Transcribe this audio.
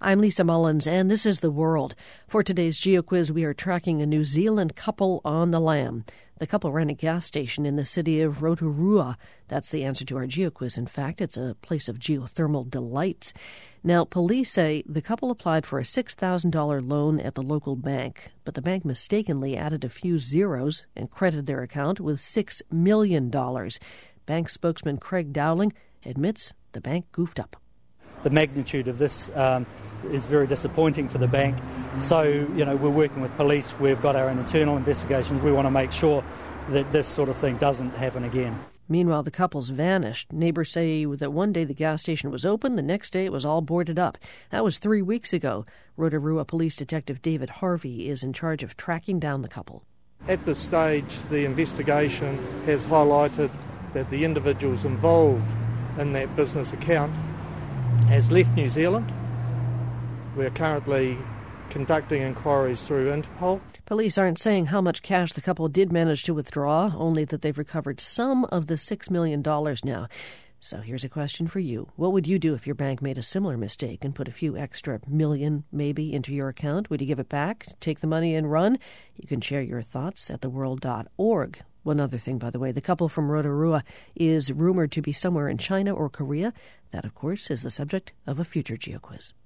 I'm Lisa Mullins, and this is The World. For today's GeoQuiz, we are tracking a New Zealand couple on the lam. The couple ran a gas station in the city of Rotorua. That's the answer to our GeoQuiz. In fact, it's a place of geothermal delights. Now, police say the couple applied for a $6,000 loan at the local bank, but the bank mistakenly added a few zeros and credited their account with $6 million. Bank spokesman Craig Dowling admits the bank goofed up. The magnitude of this is very disappointing for the bank. So, we're working with police. We've got our own internal investigations. We want to make sure that this sort of thing doesn't happen again. Meanwhile, the couple's vanished. Neighbors say that one day the gas station was open, the next day it was all boarded up. That was 3 weeks ago. Rotorua Police Detective David Harvey is in charge of tracking down the couple. At this stage, the investigation has highlighted that the individuals involved in that business account has left New Zealand. We're currently conducting inquiries through Interpol. Police aren't saying how much cash the couple did manage to withdraw, only that they've recovered some of the $6 million now. So here's a question for you. What would you do if your bank made a similar mistake and put a few extra million, maybe, into your account? Would you give it back, take the money and run? You can share your thoughts at theworld.org. One other thing, by the way, the couple from Rotorua is rumored to be somewhere in China or Korea. That, of course, is the subject of a future GeoQuiz.